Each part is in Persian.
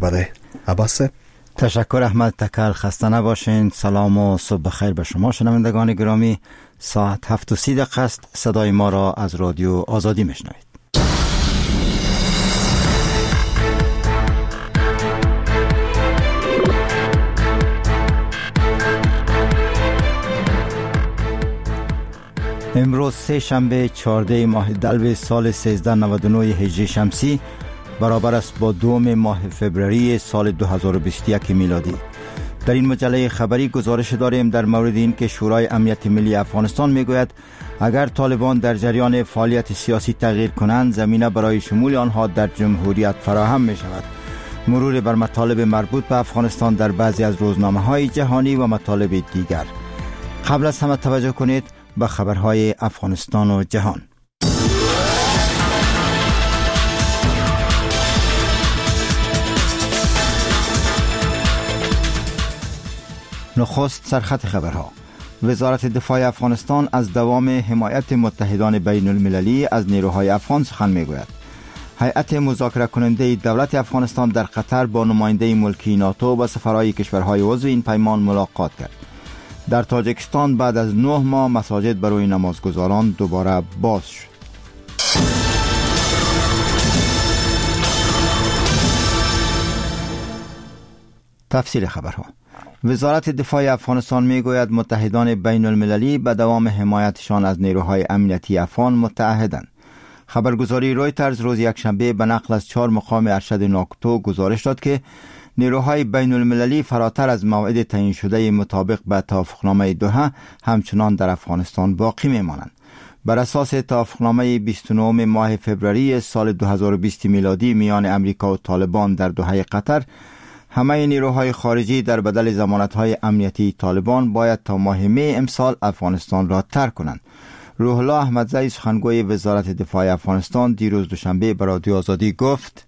بده. عباس، تشکر احمد تکل. خسته نباشین. سلام و صبح بخیر به شما شنوندگان گرامی. ساعت 7:30 است. صدای ما را از رادیو آزادی میشنوید. امروز سه شنبه 14 ماه دلو سال 1399 هجری شمسی برابر است با 2 ماه فوریه سال 2021 میلادی. در این مجله خبری گزارش داریم در مورد این که شورای امنیت ملی افغانستان میگوید اگر طالبان در جریان فعالیت سیاسی تغییر کنند زمینه برای شمول آنها در جمهوریت فراهم می شود. مرور بر مطالب مربوط به افغانستان در بعضی از روزنامه‌های جهانی و مطالب دیگر. قبل از همه توجه کنید به خبرهای افغانستان و جهان. نخست سرخط خبرها. وزارت دفاع افغانستان از دوام حمایت متحدان بین المللی از نیروهای افغان سخن میگوید. هیئت مذاکره کننده دولت افغانستان در قطر با نماینده ملکی ناتو و سفرهای کشورهای عضو این پیمان ملاقات کرد. در تاجیکستان بعد از 9 ماه مساجد برای نمازگزاران دوباره باز شد. تفصیل خبرها. وزارت دفاع افغانستان میگوید متحدان بین المللی به دوام حمایتشان از نیروهای امنیتی افغان متعهدند. خبرگزاری رویترز روز یکشنبه به نقل از 4 مقام ارشد ناکتو گزارش داد که نیروهای بین المللی فراتر از موعد تعیین شده مطابق به توافقنامه دوحه همچنان در افغانستان باقی میمانند. بر اساس توافقنامه 29 ماه فوریه سال 2020 میلادی میان امریکا و طالبان در دوحه قطر، همه نیروهای خارجی در بدل ضمانت‌های امنیتی طالبان باید تا ماه می امسال افغانستان را ترک کنند. روح الله احمدزی سخنگوی وزارت دفاع افغانستان دیروز دوشنبه به رادیو آزادی گفت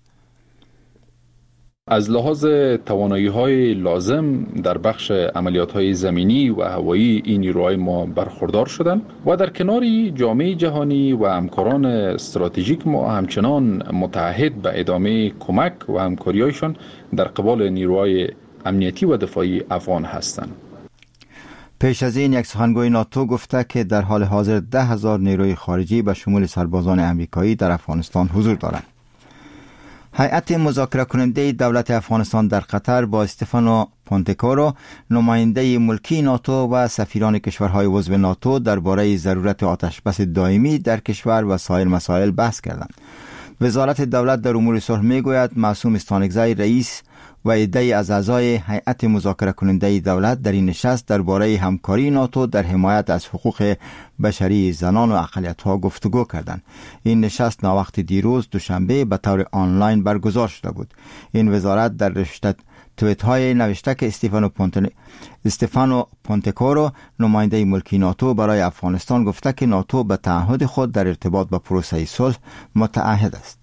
از لحاظ توانایی‌های لازم در بخش عملیات‌های زمینی و هوایی این نیروهای ما برخوردار شدند و در کنار جامعه جهانی و همکاران استراتژیک ما همچنان متعهد به ادامه کمک و همکاری‌هایشان در قبال نیروهای امنیتی و دفاعی افغان هستند. پیش از این یک سخنگوی ناتو گفته که در حال حاضر 10,000 نیروی خارجی به شمول سربازان امریکایی در افغانستان حضور دارند. هیئت مذاکره کننده دولت افغانستان در قطر با استفانو پونتکورو نماینده ملکی ناتو و سفیران کشورهای عضو ناتو درباره ضرورت آتشبس دائمی در کشور و سایر مسائل بحث کردند. وزارت دولت در امور صلح میگوید معصوم استانکزی رئیس و عده‌ای از اعضای هیئت مذاکره کننده دولت در این نشست درباره همکاری ناتو در حمایت از حقوق بشری زنان و اقلیت‌ها گفتگو کردند. این نشست ناوقت دیروز دوشنبه به طور آنلاین برگزار شده بود. این وزارت در رشته توییت‌های نوشته که استفانو پونتکورو نماینده ملکی ناتو برای افغانستان گفته که ناتو به تعهد خود در ارتباط با پروسه صلح متعهد است.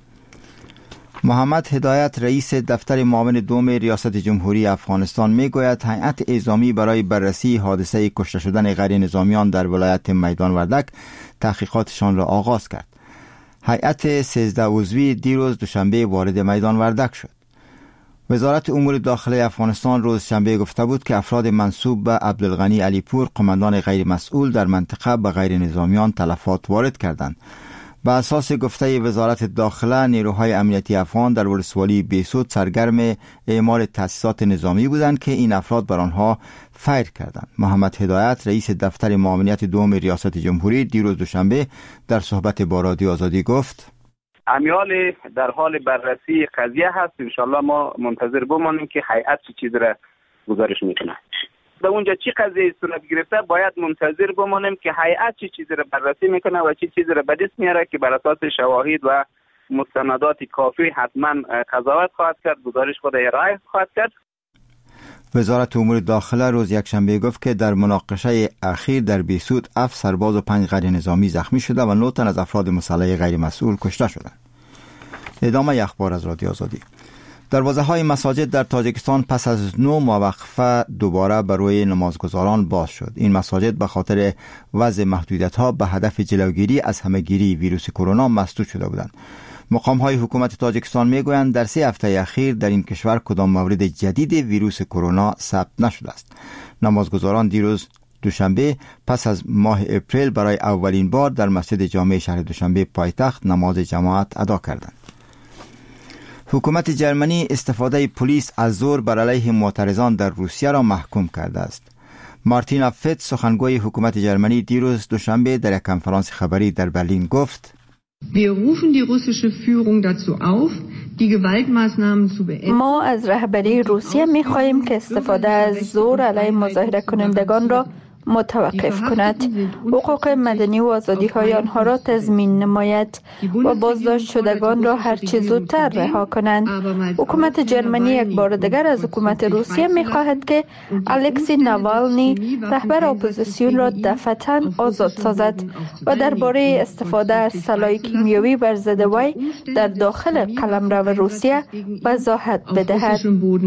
محمد هدایت رئیس دفتر معاون دوم ریاست جمهوری افغانستان میگوید هیئت اعزامی برای بررسی حادثه کشته شدن غیر نظامیان در ولایت میدان وردک تحقیقاتشان را آغاز کرد. هیئت 13 عضوی دیروز دوشنبه وارد میدان وردک شد. وزارت امور داخلی افغانستان روز شنبه گفته بود که افراد منسوب به عبدالغنی علیپور قماندان غیر مسئول در منطقه به غیر نظامیان تلفات وارد کردند. به اساس گفته وزارت داخله نیروهای امنیتی افغان در ولسوالی بیسود سرگرم اعمال تاسیسات نظامی بودند که این افراد بر آنها فیر کردند. محمد هدایت رئیس دفتر معاونیت دوم ریاست جمهوری دیروز دوشنبه در صحبت با رادیو آزادی گفت امیال در حال بررسی قضیه هست. انشالله ما منتظر بمانیم که هیئت چه چیز را گزارش میکنه. به اونجا چی قضیه صورت گرفته باید منتظر بمانیم که هیئت چه چیزی را بررسی میکنه و چه چیزی را به دست میاره که بر اساس شواهد و مستندات کافی حتما قضاوت خواهد کرد، گزارش خود ارائه خواهد کرد. وزارت امور داخله روز یکشنبه گفت که در مناقشه اخیر در بیسود 7 سرباز و 5 غیر نظامی زخمی شده و 9 تن از افراد مسلح غیر مسئول کشته شدند. ادامه اخبار از رادیو آزادی. دروازه‌های مساجد در تاجیکستان پس از 9 ماه وقفه دوباره برای نمازگزاران باز شد. این مساجد به خاطر وضع محدودیت‌ها به هدف جلوگیری از همه‌گیری ویروس کرونا مسدود شده بودند. مقام‌های حکومت تاجیکستان میگویند در 3 هفته اخیر در این کشور کدام مورد جدید ویروس کرونا ثبت نشده است. نمازگزاران دیروز دوشنبه پس از ماه اپریل برای اولین بار در مسجد جامع شهر دوشنبه پایتخت نماز جماعت ادا کردند. حکومت جرمنی استفاده پلیس از زور بر علیه معترضان در روسیه را محکوم کرده است. مارتینا فت سخنگوی حکومت جرمنی دیروز دوشنبه در یک کنفرانس خبری در برلین گفت: ما از رهبری روسیه می‌خواهیم که استفاده از زور علیه مظاهره کنندگان را متوقف کند، حقوق مدنی و آزادی‌های آنها را تضمین نماید و بازداشت شدگان را هرچه زودتر رها کنند. حکومت جرمنی یک بار دیگر از حکومت روسیه می‌خواهد که الکسی ناوالنی رهبر اپوزیسیون را دفعتاً آزاد سازد و درباره استفاده از سلاح کیمیایی بر ضد وی در داخل قلمرو روسیه وضاحت بدهد.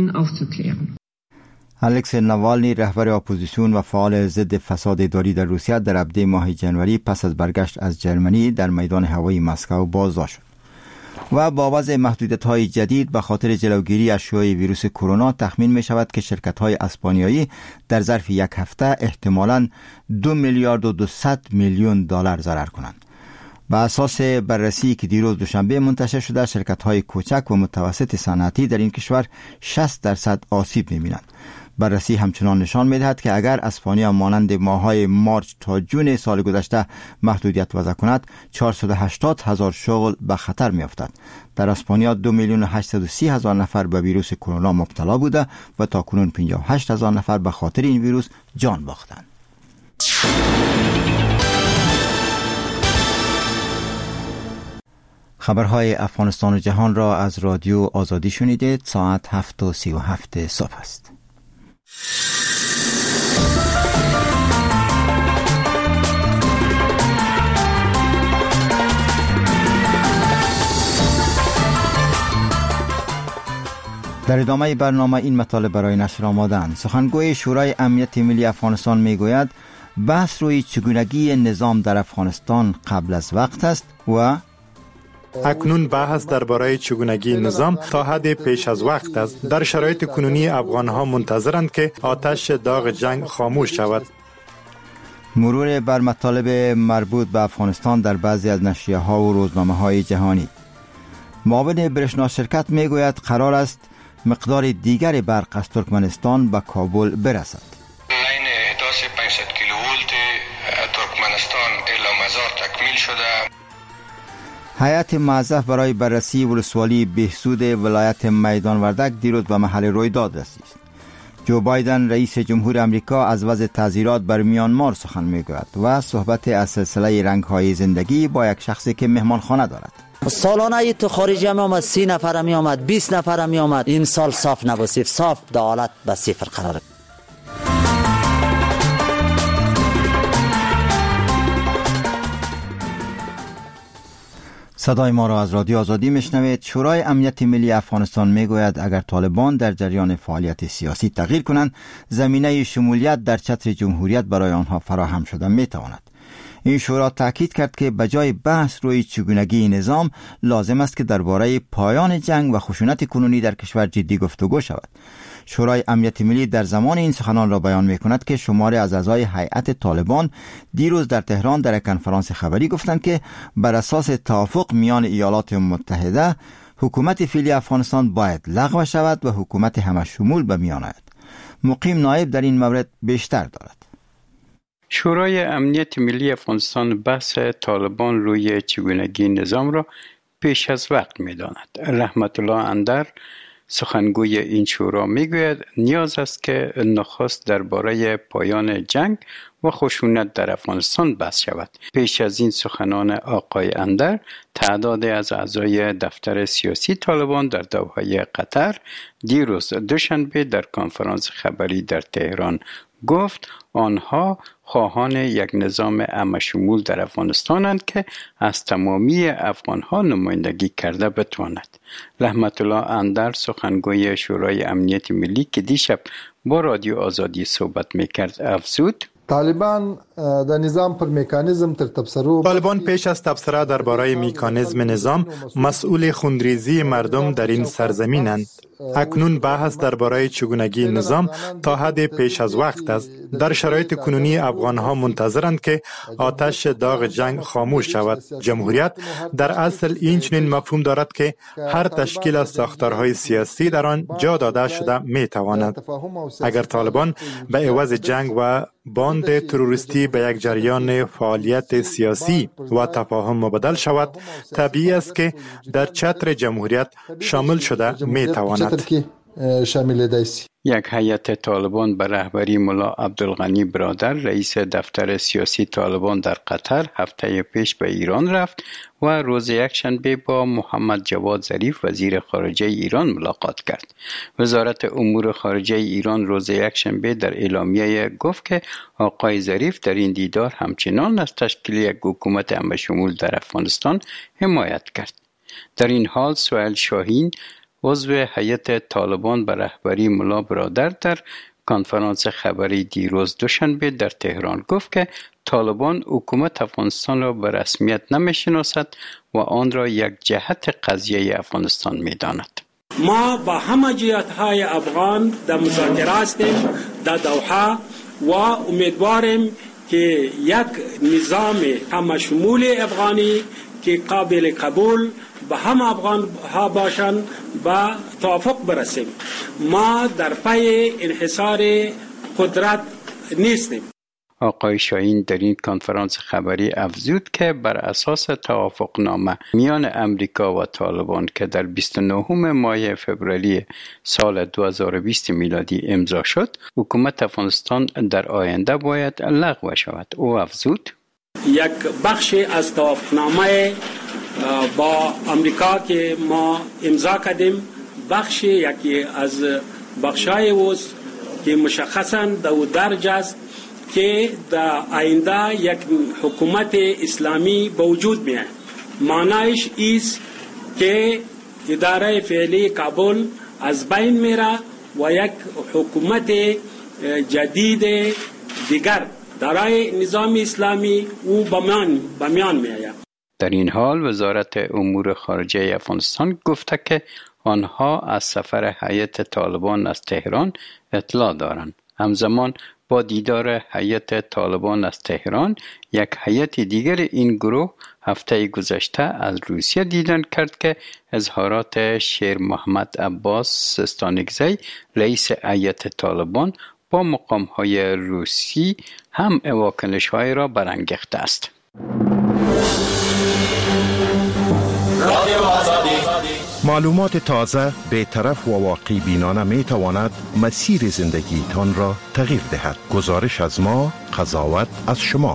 الکسی ناوالنی رهبر اپوزیسیون و فعال ضد فساد اداری در روسیه در ابتدای ماه ژانویه پس از برگشت از جرمنی در میدان هوایی مسکو بازداشت شد و با وضع محدودیت‌های جدید به خاطر جلوگیری از شیوع ویروس کرونا تخمین می شود که شرکت‌های اسپانیایی در ظرف یک هفته احتمالاً 2 میلیارد و 200 میلیون دلار ضرر کنند. بر اساس بررسی که دیروز دوشنبه منتشر شده، شرکت‌های کوچک و متوسط صنعتی در این کشور 60% آسیب می‌بینند. بررسی همچنان نشان می‌دهد که اگر اسپانیا مانند ماه‌های مارچ تا جون سال گذشته محدودیت وضع کند، 480,000 شغل به خطر می‌افتد. در اسپانیا 2,830,000 نفر به ویروس کرونا مبتلا بوده و تاکنون 58,000 نفر به خاطر این ویروس جان باختند. خبرهای افغانستان و جهان را از رادیو آزادی شنیدید. ساعت 7:37 صبح است. در ادامه برنامه این مطالب برای نشر آماده‌اند. سخنگوی شورای امنیت ملی افغانستان میگوید بحث روی چگونگی نظام در افغانستان قبل از وقت است و اکنون بحث درباره چگونگی نظام تا حد پیش از وقت است. در شرایط کنونی افغانها منتظرند که آتش داغ جنگ خاموش شود. مرور بر مطالب مربوط به افغانستان در بعضی از نشریه‌ها و روزنامه‌های جهانی. معاون برشنا شرکت میگوید قرار است مقدار دیگر برق از ترکمنستان به کابل برسد. لاین احداث 500 کیلوولت ترکمنستان الی مزار تکمیل شده. هیئت موظف برای بررسی ولسوالی بهسود ولایت میدان وردک دیروز به محل رویداد رسید. جو بایدن رئیس جمهور امریکا از وضع تعذیرات بر میانمار سخن میگوید و صحبت از سلسله رنگ‌های زندگی با یک شخصی که مهمانخانه دارد. سالانه تو خارجی می آمد 30 نفر می آمد 20 نفر می آمد. این سال صاف نبود، صاف در حالت به صفر قرار. صدای ما را از رادیو آزادی میشنوید. شورای امنیت ملی افغانستان میگوید اگر طالبان در جریان فعالیت سیاسی تغییر کنند، زمینه شمولیت در چتر جمهوریت برای آنها فراهم شده میتواند. این شورا تاکید کرد که بجای بحث روی چگونگی نظام، لازم است که درباره پایان جنگ و خشونت کنونی در کشور جدی گفتگو شود. شورای امنیت ملی در زمان این سخنان را بیان می‌کند که شماری از اعضای هیئت طالبان دیروز در تهران در یک کنفرانس خبری گفتند که بر اساس توافق میان ایالات متحده، حکومت فعلی افغانستان باید لغو شود و حکومت همه شمول به میان آید. مقیم نایب در این مورد بیشتر دارد. شورای امنیت ملی افغانستان بحث طالبان روی چگونگی نظام را پیش از وقت می‌داند. رحمت الله اندر سخنگوی این شورا میگوید نیاز است که نخست درباره پایان جنگ و خشونت در افغانستان بحث شود. پیش از این سخنان آقای اندر، تعدادی از اعضای دفتر سیاسی طالبان در دوحه قطر دیروز دوشنبه در کنفرانس خبری در تهران گفت آنها خواهان یک نظام همه‌شمول در افغانستانند که از تمامی افغانها نمایندگی کرده بتواند. رحمت الله اندر سخنگوی شورای امنیت ملی که دیشب با رادیو آزادی صحبت میکرد افزود طالبان د نظام پر میکانیزم تر تبصره طالبان پیش از تبصره درباره میکانیزم نظام مسئول خونریزی مردم در این سرزمینند. اکنون بحث درباره چگونگی نظام تا حد پیش از وقت است. در شرایط کنونی افغانها منتظرند که آتش داغ جنگ خاموش شود. جمهوریت در اصل این چنین مفهوم دارد که هر تشکیل از ساختارهای سیاسی در آن جا داده شده می تواند. اگر طالبان به عوض جنگ و باند تروریستی به یک جریان فعالیت سیاسی و تفاهم مبدل شود، طبیعی است که در چتر جمهوریت شامل شده می تواند. یک هیئت طالبان به رهبری ملا عبدالغنی برادر رئیس دفتر سیاسی طالبان در قطر هفته پیش به ایران رفت و روز یکشنبه با محمد جواد ظریف وزیر خارجه ایران ملاقات کرد. وزارت امور خارجه ایران روز یکشنبه در اعلامیه گفت که آقای ظریف در این دیدار همچنان از تشکیل یک حکومت همشمول در افغانستان حمایت کرد. در این حال سهیل شاهین عضو هیئت طالبان به رهبری ملا برادر در کنفرانس خبری دیروز دوشنبه در تهران گفت که طالبان حکومت افغانستان را به رسمیت نمی‌شناسد و آن را یک جهت قضیه افغانستان می‌داند. ما با همه جهت‌های افغان در مذاکره هستیم در دوحه و امیدواریم که یک نظام همشمول افغانی که قابل قبول به همه افغان ها باشند و توافق برسیم. ما در پی انحصار قدرت نیستیم. آقای شاهین در این کنفرانس خبری افزود که بر اساس توافقنامه میان امریکا و طالبان که در 29 ماه فوریه سال 2020 میلادی امضا شد، حکومت افغانستان در آینده باید لغو شود. او افزود: یک بخش از توافقنامه با امریکا که ما امضا کردیم، بخش یکی از بخشای اوست که مشخصاً دو درج است که در آینده یک حکومت اسلامی به وجود میاد. معنایش است که اداره فعلی کابل از بین میره و یک حکومت جدید دیگر درای نظام اسلامی او به میان میآید. در این حال وزارت امور خارجه افغانستان گفته که آنها از سفر هیئت طالبان از تهران اطلاع دارند. همزمان با دیدار هیئت طالبان از تهران، یک هیئت دیگر این گروه هفته گذشته از روسیه دیدن کرد که اظهارات شیر محمد عباس سستانگزی رئیس هیئت طالبان با مقام‌های روسی هم واکنش‌های را برانگیخته است. معلومات تازه، بی‌طرف و واقع بینانه می تواند مسیر زندگی تان را تغییر دهد. گزارش از ما، قضاوت از شما.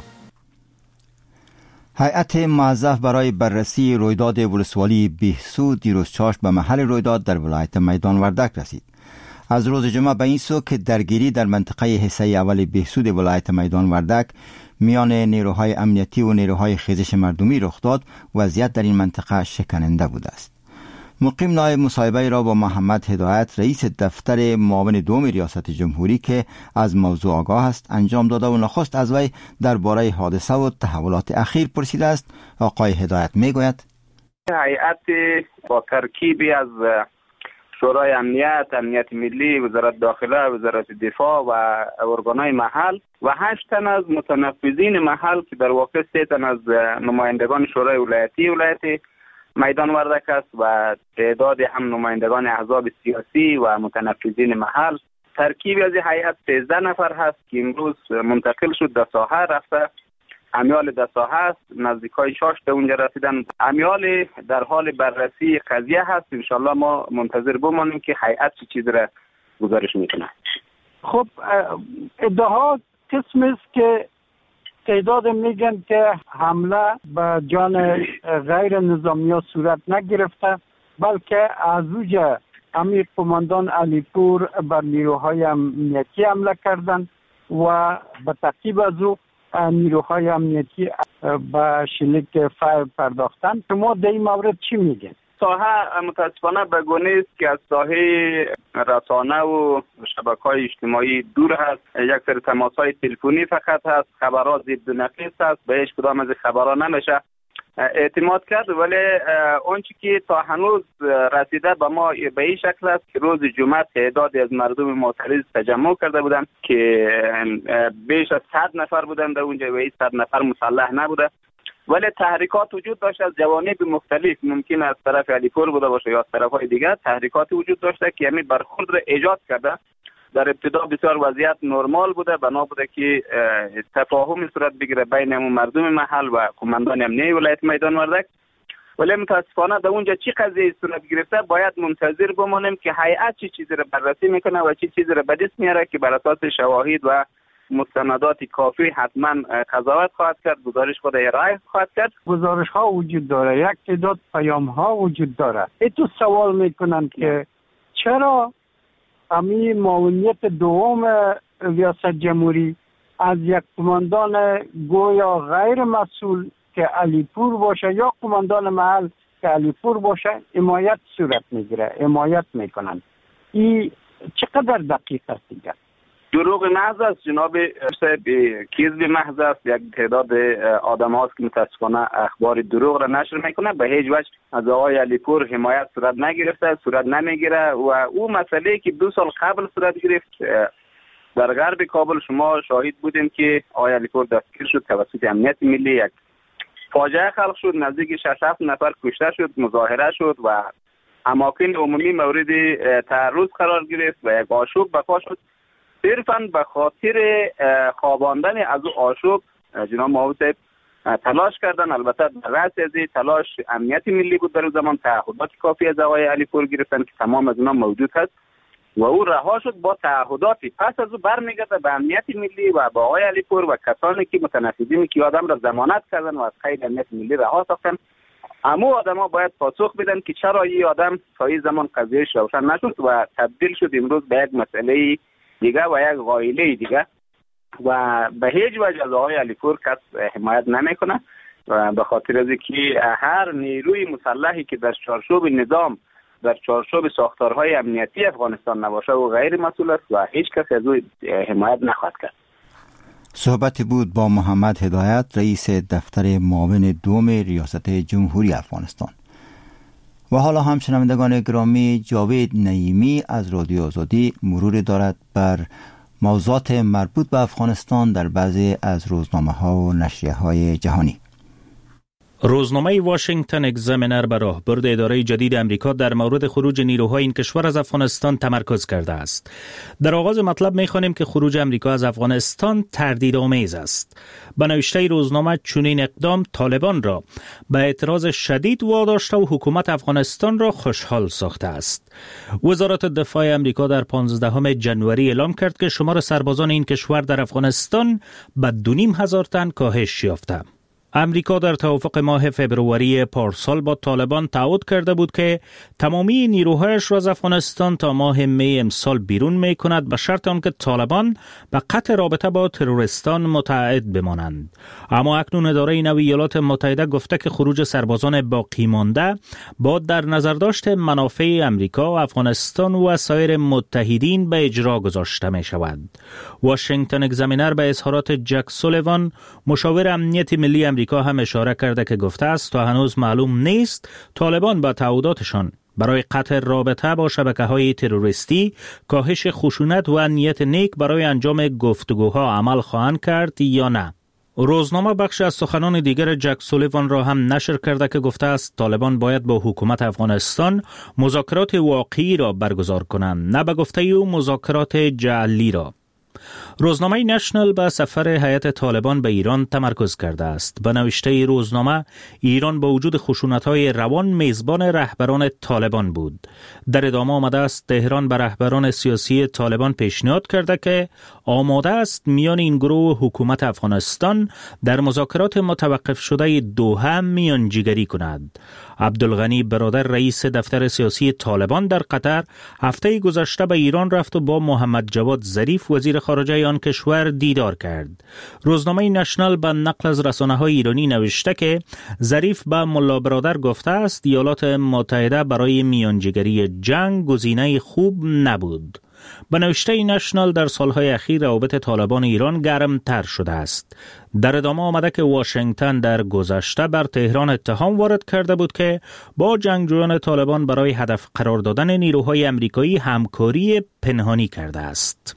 هیئت موظف برای بررسی رویداد ولسوالی بهسود دیروز چهارشنبه به محل رویداد در ولایت میدان وردک رسید. از روز جمعه به این سو که درگیری در منطقه حصه اول بهسود ولایت میدان وردک میان نیروهای امنیتی و نیروهای خیزش مردمی رخ داد، وضعیت در این منطقه شکننده بوده است. مقیم نایب مصاحبه را با محمد هدایت رئیس دفتر معاون دوم ریاست جمهوری که از موضوع آگاه است انجام داده و نخست از وی درباره حادثه و تحولات اخیر پرسیده است. آقای هدایت میگوید: هیئت با ترکیبی از شورای امنیت ملی، وزارت داخله، وزارت دفاع و ارگانهای محل و 8 تن از متنفذین محل که در واقع 3 تن از نمایندگان شورای ولایتی ولایت میدان وردک است و تعداد هم نمایندگان احزاب سیاسی و متنفذین محل، ترکیبی از هیئت 13 نفر هست که امروز منتقل شد در ساحه رفته. امیال در ساحه است، نزدیکای 6 تا اونجا رسیدن. امیال در حال بررسی قضیه هست. انشالله ما منتظر بمانیم که هیئت چه چیز را گزارش میکنه. خب ادعا قسم است که تعداد میگن که حمله به جان غیر نظامی ها صورت نگرفته، بلکه از اوج امیر قماندان علیپور بر نیروهای امنیتی حمله کردند و به تعقیب از او نیروهای امنیتی به شلیک فایر پرداختند. شما در این مورد چی میگن؟ ساحه متاسفانه به گونه است که از ساحه رسانه و شبکه‌های اجتماعی دور هست. یک سری تماس‌های تلفنی فقط هست، خبرها ضد و نقیض هست، به هیچ کدام از خبرها نمیشه اعتماد کرد. ولی اونچه که تا هنوز رسیده به ما به این شکل است که روز جمعه تعدادی از مردم معترض تجمع کرده بودند که بیش از 100 نفر بودند در اونجا و این 100 نفر مسلح نبوده، ولی تحریکات وجود داشت از جوانب مختلف، ممکن از طرف علیپور بوده باشه یا از طرف‌های دیگر. تحریکات وجود داشته که همین برخورد را ایجاد کرده. در ابتدا بسیار وضعیت نرمال بوده، بنا بوده که تفاهم صورت بگیره بین مردم محل و قماندان امنیه ولایت میدان وردک. ولی متاسفانه در اونجا چی قضیه صورت گرفته باید منتظر بمانیم که هیئت چه چیزی را بررسی میکنه و چه چیزی را به دست میاره که بر اساس شواهد و مستندات کافی حتما قضاوت خواهد کرد، گزارش خود ارائه خواهد کرد. گزارش ها وجود داره، یک تعداد پیام ها وجود داره. تو سوال میکنن که چرا امی معاونیت دوم ریاست جمهوری از یک قماندان گویا غیر مسئول که علیپور باشه یا قماندان محل که علیپور باشه حمایت صورت میگیره، حمایت میکنن. این چقدر دقیق است دیگه؟ دروغ محض است جناب صاحب، کذب محض است. یک تعداد آدم هاست که متاسفانه اخبار دروغ را نشر میکنه. به هیچ وجه از آقای علیپور حمایت صورت نگرفته، صورت نمیگیره و او مسئله که 2 سال قبل صورت گرفت در غرب کابل شما شاهد بودیم که آقای علیپور دستگیر شد توسط امنیت ملی، یک فاجعه خلق شد، نزدیک 6-7 نفر کشته شد، مظاهره شد و اماکن عمومی مورد تعرض قرار گرفت و یک آشوب برپا شد. صرفاً به خاطر خواباندن از او آشوب جناب معاون صاحب تلاش کردن. البته رأس از تلاش امنیت ملی بود، در اون زمان تعهدات کافی از آقای علیپور گرفتن که تمام از اونها موجود هست و او رها شد با تعهداتی. پس از او برمیگرده به امنیت ملی و با آقای علیپور و کسانی که متنفذین که آدم را ضمانت کردن و از قید امنیت ملی رها ساختن. اما آدم‌ها باید پاسخ بدن که چرا این آدم تا این زمان قضیهش روشن نشد و تبدیل شد امروز به یک مسئله دیگه و یک غایله دیگه و به هیچ وجه از آقای علیپور کس حمایت نمیکنه و به خاطر از اینکه هر نیروی مسلحی که در چارچوب نظام، در چارچوب ساختارهای امنیتی افغانستان نباشه و غیر مسئول است و هیچ کس از او حمایت نخواهد کرد. صحبت بود با محمد هدایت، رئیس دفتر معاون دوم ریاست جمهوری افغانستان. و حالا هم شنوندگان گرامی، جاوید نعیمی از رادیو آزادی مرور دارد بر موضوعات مربوط به افغانستان در بعضی از روزنامه‌ها و نشریه‌های جهانی. روزنامه واشنگتن اگزامینر بر راهبرد اداره جدید امریکا در مورد خروج نیروهای این کشور از افغانستان تمرکز کرده است. در آغاز مطلب می‌خوانیم که خروج امریکا از افغانستان تردیدآمیز است. به نوشته روزنامه چنین اقدام طالبان را به اعتراض شدید واداشته و حکومت افغانستان را خوشحال ساخته است. وزارت دفاع امریکا در 15 جنوری اعلام کرد که شمار سربازان این کشور در افغانستان به 2,500 تن کاهش یافته. امریکا در توافق ماه فبروری پارسال با طالبان تعهد کرده بود که تمامی نیروهایش را از افغانستان تا ماه می امسال بیرون می کند به شرط آنکه طالبان به قطع رابطه با تروریستان متعهد بمانند. اما اکنون اداره نوی ایالات متحده گفته که خروج سربازان باقی مانده با در نظر داشت منافع امریکا و افغانستان و سایر متحدین به اجرا گذاشته می شود. واشنگتن اگزامینر به اظهارات جک سولیوان مشاور امنیت ملی امریکا هم اشاره کرده که گفته است تا هنوز معلوم نیست طالبان با تعهداتشان برای قطع رابطه با شبکه‌های تروریستی، کاهش خشونت و نیت نیک برای انجام گفتگوها عمل خواهند کرد یا نه. روزنامه بخش از سخنان دیگر جک سولیوان را هم نشر کرده که گفته است طالبان باید با حکومت افغانستان مذاکرات واقعی را برگزار کنند، نه به گفته او مذاکرات جعلی را. روزنامه نشنل به سفر هیئت طالبان به ایران تمرکز کرده است. به نوشته روزنامه ایران با وجود خشونت‌های روان میزبان رهبران طالبان بود. در ادامه آمده است تهران به رهبران سیاسی طالبان پیشنهاد کرده که آماده است میان این گروه و حکومت افغانستان در مذاکرات متوقف شده دوحه میانجیگری کند. عبدالغنی برادر رئیس دفتر سیاسی طالبان در قطر هفته گذشته به ایران رفت و با محمد جواد ظریف وزیر خارجه آن کشور دیدار کرد. روزنامه نشنال به نقل از رسانه‌های ایرانی نوشته که ظریف به ملا برادر گفته است ایالات متحده برای میانجیگری جنگ گزینه خوب نبود. به نوشته نشنال در سالهای اخیر روابط طالبان ایران گرمتر شده است. در ادامه آمده که واشنگتن در گذشته بر تهران اتهام وارد کرده بود که با جنگجویان طالبان برای هدف قرار دادن نیروهای آمریکایی همکاری پنهانی کرده است.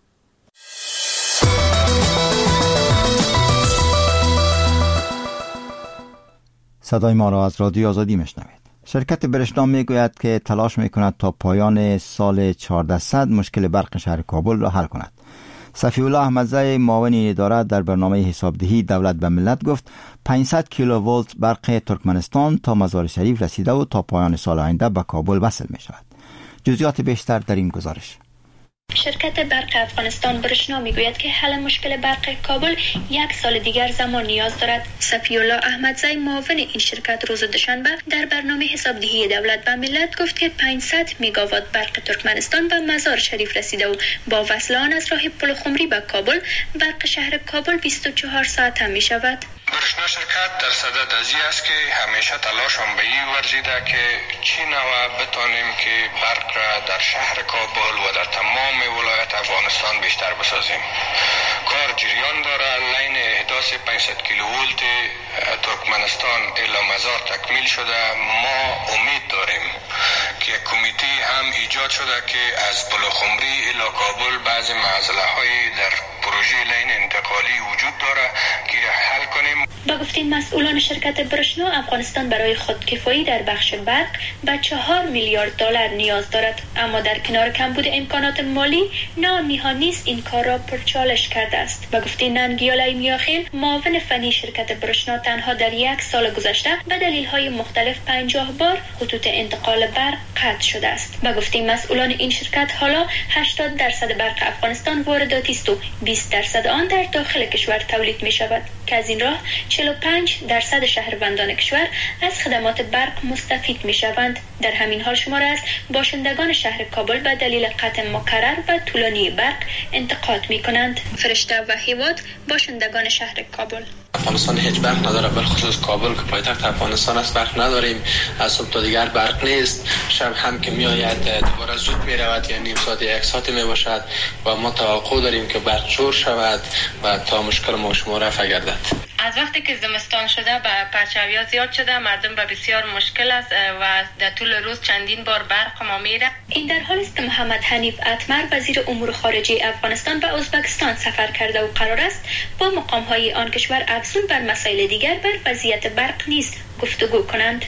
صدای ما را از رادیو آزادی میشنوید. شرکت برشنا میگوید که تلاش میکند تا پایان سال 1400 مشکل برق شهر کابل را حل کند. صفی الله احمدزی معاون این اداره در برنامه حسابدهی دولت به ملت گفت 500 کیلوولت برق ترکمنستان تا مزار شریف رسیده و تا پایان سال آینده به کابل وصل می شود. جزئیات بیشتر در این گزارش. شرکت برق افغانستان برشنا میگوید که حل مشکل برق کابل یک سال دیگر زمان نیاز دارد. صفی الله احمدزی معاون این شرکت روز دوشنبه در برنامه حسابدهی دولت به ملت گفت که 500 میگاوات برق ترکمنستان به مزار شریف رسیده و با وصل آن از راه پل خمری به کابل برق شهر کابل 24 ساعته می شود. برشنا شرکت در صدد ازی است که همیشه تلاشم به این ورزیده که چی نوع بتانیم که برق را در شهر کابل و در تمام ولایت افغانستان بیشتر بسازیم. کار جریان داره. لین احداث 500 کیلوولت ترکمنستان الی مزار تکمیل شده. ما امید داریم که کمیته هم ایجاد شده که از پل خمری الی کابل بعضی معضله های در پروژه لین انتقالی وجود داره که حل کنیم. با گفتین مسئولان شرکت برشنا افغانستان برای خودکفایی در بخش برق به 4 میلیارد دلار نیاز دارد، اما در کنار کمبود امکانات مالی نامیها نیست این کار را پرچالش کرده است. با گفتین ننگیاله میاخیل معاون فنی شرکت برشنا تنها در یک سال گذشته به دلیل‌های مختلف 50 بار خطوط انتقال برق قطع شده است. با گفتین مسئولان این شرکت حالا 80% برق افغانستان وارداتی است و 20% آن در داخل کشور تولید می شود که از این راه 45% شهروندان کشور از خدمات برق مستفید می شوند. در همین حال شمار است باشندگان شهر کابل به دلیل قطع مکرر و طولانی برق انتقاد می کنند. فرشته و هیواد باشندگان شهر کابل. افغانستان هیچ برق نداره، بالخصوص کابل که پایتخت افغانستان است برق نداریم. از صبح تا دیگر برق نیست. شب هم که میآید دوباره زود میرود، یعنی نیم ساعت یک ساعت می باشد و ما توقع داریم که برق جور شود و تا مشکل ما شما رفع گردد. از وقتی که زمستان شده به پرچاویا زیاد شده، مردم به بسیار مشکل است و در طول روز چندین بار برق ما میره. این در حالی است که محمد حنیف اتمر وزیر امور خارجه افغانستان به ازبکستان سفر کرده و قرار است با مقام‌های آن کشور افزون بر مسائل دیگر بر وضعیت برق نیز گفتگو کنند.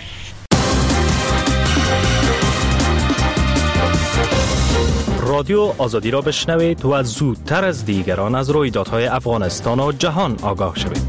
رادیو آزادی را بشنوید و زودتر از دیگران از رویدادهای افغانستان و جهان آگاه شوید.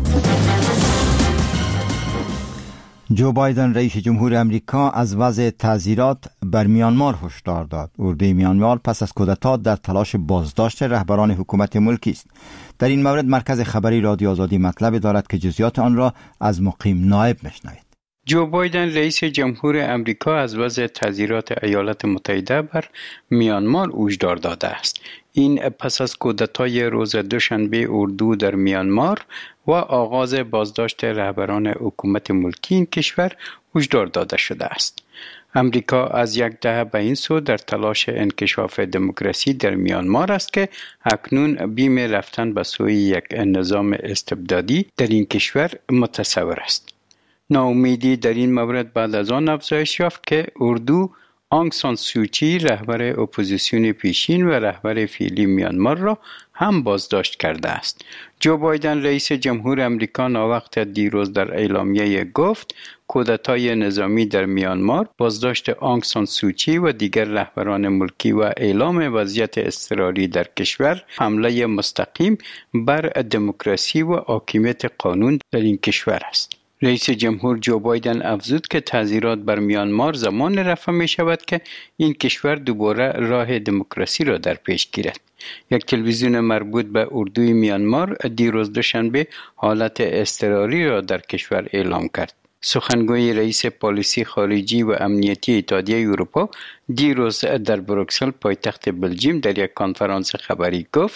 جو بایدن رئیس جمهور امریکا از وضع تعزیرات بر میانمار هشدار داد. اردوی میانمار پس از کودتا در تلاش بازداشت رهبران حکومت ملکی است. در این مورد مرکز خبری رادیو آزادی مطلب دارد که جزئیات آن را از مقیم نایب میشنوید. جو بایدن رئیس جمهور امریکا از وضع تعزیرات ایالات متحده بر میانمار هشدار داده است. این پس از کودتای روز دوشنبه اردو در میانمار و آغاز بازداشت رهبران حکومت ملکی این کشور هشدار داده شده است. امریکا از یک دهه به این سو در تلاش انکشاف دموکراسی در میانمار است که اکنون بیم رفتن به سوی یک نظام استبدادی در این کشور متصور است. ناامیدی در این مورد بعد از آن افزایش یافت که اردو آنگ سان سوچی رهبر اپوزیسیون پیشین و رهبر فعلی میانمار را هم بازداشت کرده است. جو بایدن رئیس جمهور امریکا ناوقت دیروز در اعلامیه گفت کودتای نظامی در میانمار، بازداشت آنگ سان سوچی و دیگر رهبران ملکی و اعلام وضعیت اضطراری در کشور حمله مستقیم بر دموکراسی و حاکمیت قانون در این کشور است. رئیس جمهور جو بایدن افزود که تعزیرات بر میانمار زمان رفع می شود که این کشور دوباره راه دموکراسی را در پیش گیرد. یک تلویزیون مربوط به اردوی میانمار دیروز دوشنبه حالت اضطراری را در کشور اعلام کرد. سخنگوی رئیس پالیسی خارجی و امنیتی اتحادیه اروپا دیروز در بروکسل پایتخت بلژیم در یک کنفرانس خبری گفت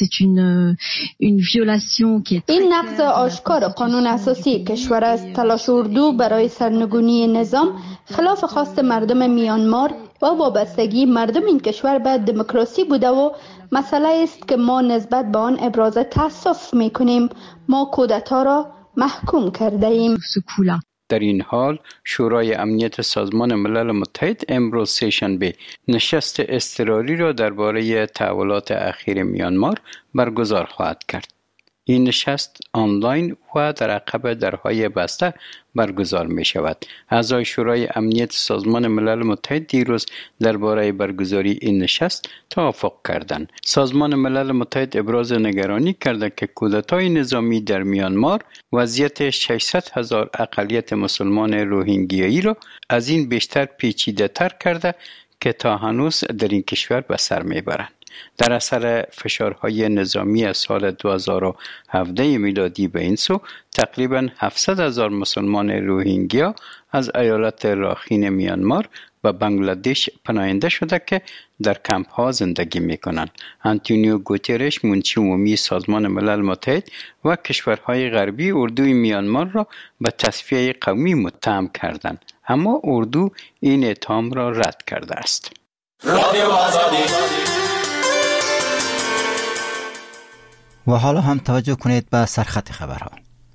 این نقض آشکار قانون اساسی کشور است. تلاش اردو برای سرنگونی نظام خلاف خواست مردم میانمار و وابستگی مردم این کشور به دموکراسی بوده و مسئله است که ما نسبت به آن ابراز تأسف میکنیم. ما کودتا را محکوم کرده ایم. در این حال شورای امنیت سازمان ملل متحد امروز سه‌شنبه نشست اضطراری را درباره تحولات اخیر میانمار برگزار خواهد کرد. این نشست آنلاین و در عقب درهای بسته برگزار می شود. اعضای شورای امنیت سازمان ملل متحد دیروز درباره برگزاری این نشست توافق کردند. سازمان ملل متحد ابراز نگرانی کرده که کودتای نظامی در میانمار وضعیت 600,000 اقلیت مسلمان روهینگیایی را از این بیشتر پیچیده تر کرده که تا هنوز در این کشور به سر می برند. در اثر فشارهای نظامی از سال 2017 میلادی به این سو تقریباً 700,000 مسلمان روهینگیا از ایالت راخین میانمار و بنگلادش پناهنده شده که در کمپ ها زندگی می کنند. آنتونیو گوترش منشی عمومی سازمان ملل متحد و کشورهای غربی اردوی میانمار را به تصفیه قومی متهم کردند، اما اردو این اتهام را رد کرده است. و حالا هم توجه کنید به سرخط خبرها.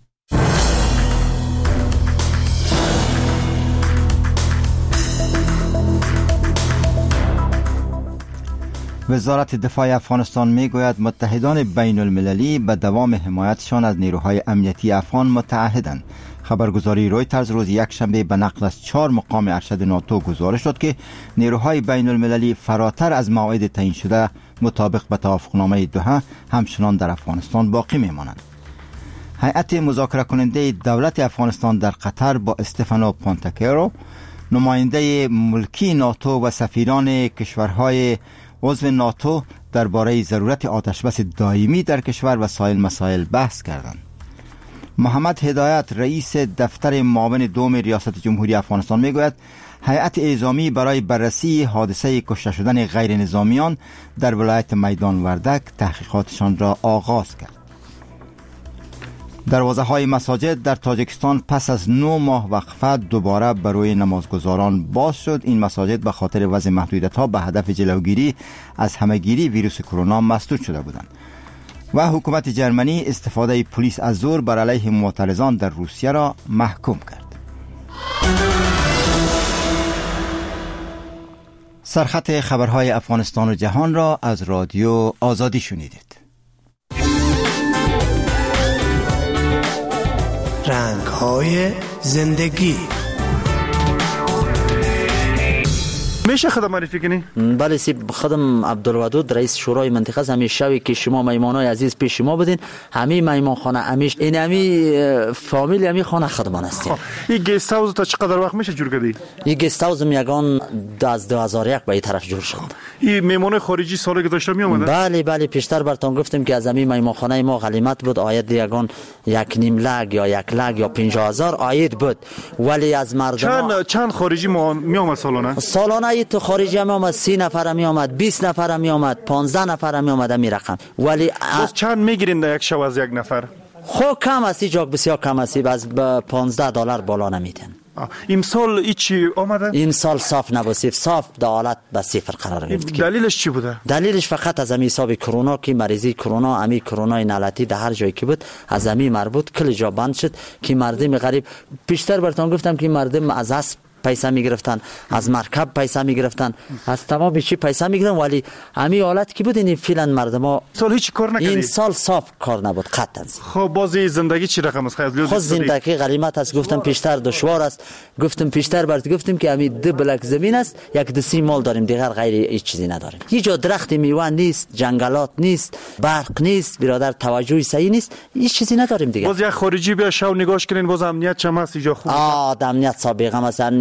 وزارت دفاع افغانستان میگوید متحدان بین المللی به دوام حمایتشان از نیروهای امنیتی افغان متعهدند. خبرگزاری رویترز روز یکشنبه به نقل از 4 مقام ارشد ناتو گزارش داد که نیروهای بین المللی فراتر از موعد تعیین شده مطابق به توافقنامه دوحه همچنان در افغانستان باقی میمانند. هیئت مذاکره کننده دولت افغانستان در قطر با استفانو پانتاکرو، نماینده ملکی ناتو و سفیران کشورهای عضو ناتو درباره ضرورت آتشبس دائمی در کشور و سایر مسائل بحث کردند. محمد هدایت رئیس دفتر معاون دوم ریاست جمهوری افغانستان میگوید هیئت اعزامی برای بررسی حادثه کشته شدن غیر نظامیان در ولایت میدان وردک تحقیقاتشان را آغاز کرد. دروازه های مساجد در تاجیکستان پس از 9 ماه وقفه دوباره برای نمازگزاران باز شد. این مساجد به خاطر وضع محدودیت ها به هدف جلوگیری از همهگیری ویروس کرونا مسدود شده بودند. و حکومت جرمنی استفاده پلیس از زور بر علیه معترضان در روسیه را محکوم کرد. سرخط خبرهای افغانستان و جهان را از رادیو آزادی شنیدید. رنگ‌های زندگی. میشه خودم معرفی کنی؟ بله سیب خودم عبدالودود رئیس شورای منطقه است. همیشه شوی که شما میمانای عزیز پیش ما بدین همین میمان خانه همیش این همین فامیل همین خانه خودمان هستیم. این گست هاوس تا چقدر وقت میشه جور کردی؟ این گست هاوس یگان از 2001 به این طرف جور شد. این میمانای خارجی سالی که داشتم می اومدن؟ بله پیشتر براتون گفتم که از همین میمان خانه ما غلیمت بود آید یگان 1.5 لک یا 1 لک یا 50,000 آید بود، ولی از مردم چند خارجی می اومد سالانه تو خارجی هم آمد 30 نفر می آمد 20 نفر می آمد 15 نفر می آمد می رقم. ولی چند میگیرین در یک شب از یک نفر؟ خب کم است، اینجا بسیار کم است، از $15 بالا نمیدن. امسال هیچی آمده؟ این سال صاف نبود، صاف در حالت به صفر قرار گرفت. دلیلش چی بوده؟ دلیلش فقط از همین حساب کرونا که مریضی کرونا امی کرونا نالتی در هر جایی که بود از همین مربوط کل جا بند شد که مردم غریب پیشتر براتون گفتم که مردم از اسب پیسه میگرفتن، از مرکب پیسه میگرفتن، از تمام چی پیسه میگیرن، ولی همین حالت که بود این فعلا مردم سال هیچ کار نکردید؟ این سال صاف کار نبود قطعا. خب بازی زندگی چی رقم است؟ خود زندگی غریمت است. گفتم پیشتر دشوار است. گفتم پیشتر برات گفتم که همین 2 بلک زمین است، 1 مال داریم، دیگر غیر هیچ چیزی نداریم. هیچ جا درخت میوه نیست، جنگلات نیست، برق نیست، برادر توجهی صحیح نیست، هیچ چیزی نداریم دیگه. باز یک خارجی بیا شو نگاش کنین باز امنیت چم است اینجا خوب. امنیت سابقه مثلا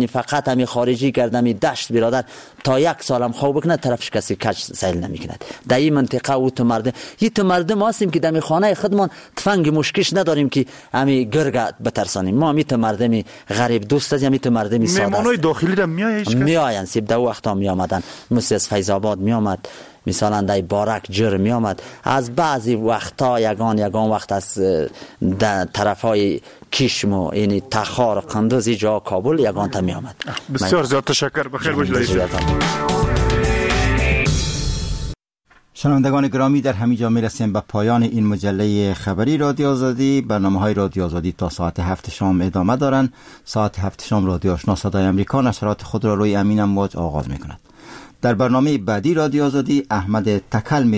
فقط همی خارجی کردم دشت برادر تا 1 سالم خواب بکنه طرفش کسی کج سیل نمیکند. در این منطقه او تو مردم هستیم که در خانه خودمان تفنگ مشکش نداریم که همی گرگ بترسانیم. ما می تو مردمی غریب دوست از همی تو مردمی ساده است. مهمانای داخلی را میآین سیب در وقتا می آمدن. مثل از فیض آباد می آمد، مثلا در بارک جر می آمد. از بعضی وقتا یگان وقت از طرفای کشم و یعنی تخار قندوز جا کابل یگان تا می آمد. بسیار زیاد تشکر. بخیر باشید. شنوندگان گرامی، در همین جا میرسیم به پایان این مجله خبری رادیو آزادی. برنامه‌های رادیو آزادی تا ساعت 7 شام ادامه دارند. ساعت 7 شام رادیو آشنا صدای امریکا نشرات خود را روی امین امواج آغاز می‌کند. در برنامه بعدی رادیو آزادی احمد تکل